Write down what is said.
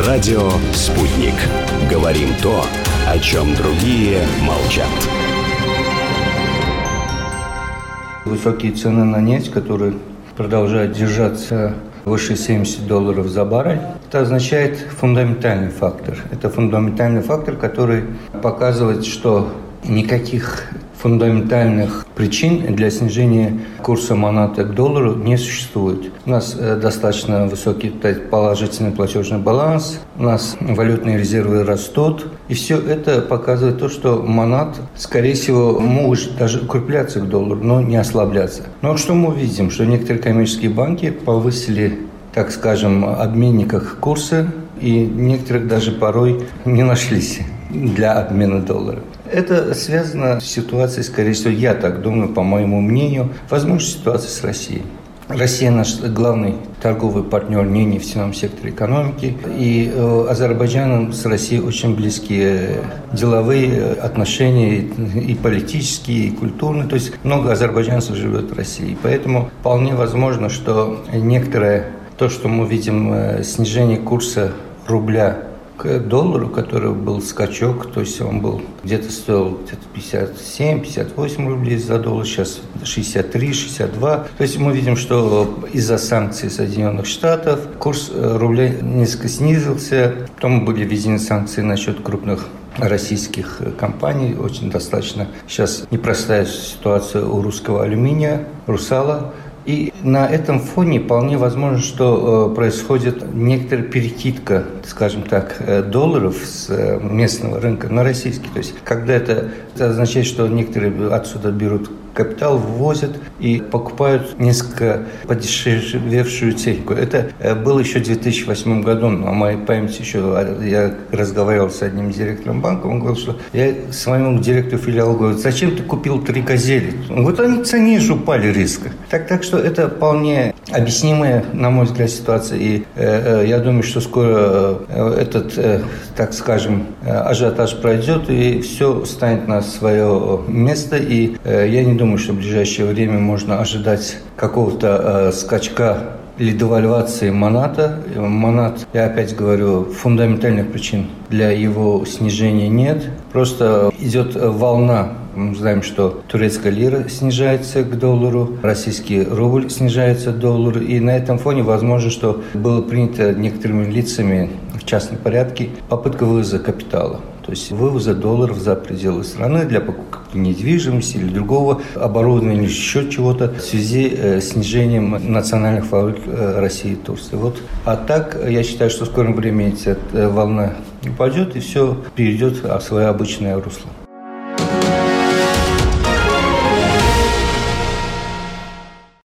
Радио «Спутник». Говорим то, о чем другие молчат. Высокие цены на нефть, которые продолжают держаться выше $70 за баррель, это означает фундаментальный фактор. Это фундаментальный фактор, который показывает, что никаких фундаментальных причин для снижения курса монаты к доллару не существует. У нас достаточно высокий положительный платежный баланс, у нас валютные резервы растут, и все это показывает то, что монат, скорее всего, может даже укрепляться к доллару, но не ослабляться. Но что мы видим? Что некоторые коммерческие банки повысили, так скажем, обменниках курсы, и некоторых даже порой не нашлись для обмена доллара. Это связано с ситуацией, скорее всего, я так думаю, по моему мнению, возможно, ситуация с Россией. Россия наш главный торговый партнер не в нефтяном секторе экономики, и Азербайджаном с Россией очень близкие деловые отношения, и политические, и культурные. То есть много азербайджанцев живет в России. Поэтому вполне возможно, что некоторое то, что мы видим, снижение курса рубля к доллару, который был скачок, то есть он был где-то стоил 57-58 рублей за доллар, сейчас 63-62. То есть мы видим, что из-за санкций Соединенных Штатов курс рубля несколько снизился, потом были введены санкции насчет крупных российских компаний, очень достаточно сейчас непростая ситуация у русского алюминия, «Русала». И на этом фоне вполне возможно, что происходит некоторая перекидка, скажем так, долларов с местного рынка на российский. То есть, когда это означает, что некоторые отсюда берут капитал, ввозят и покупают несколько подешевевшую технику. Это было еще в 2008 году. На моей памяти еще я разговаривал с одним директором банка. Он говорил, что я своему директору филиала говорю: зачем ты купил 3 «Газели»? Вот они в цене же упали резко. Так что это вполне объяснимая, на мой взгляд, ситуация. И я думаю, что скоро этот, так скажем, ажиотаж пройдет, и все станет на свое место. И я не думаю, что в ближайшее время можно ожидать какого-то скачка или девальвации моната. Монат, я опять говорю, фундаментальных причин для его снижения нет. Просто идет волна. Мы знаем, что турецкая лира снижается к доллару, российский рубль снижается к доллару. И на этом фоне возможно, что было принято некоторыми лицами в частном порядке попытка вывоза капитала. То есть вывоза долларов за пределы страны для покупки недвижимости или другого оборудования, или еще чего-то в связи с снижением национальных валют России и Турции. Вот. А так, я считаю, что в скором времени эта волна упадет и все перейдет в свое обычное русло.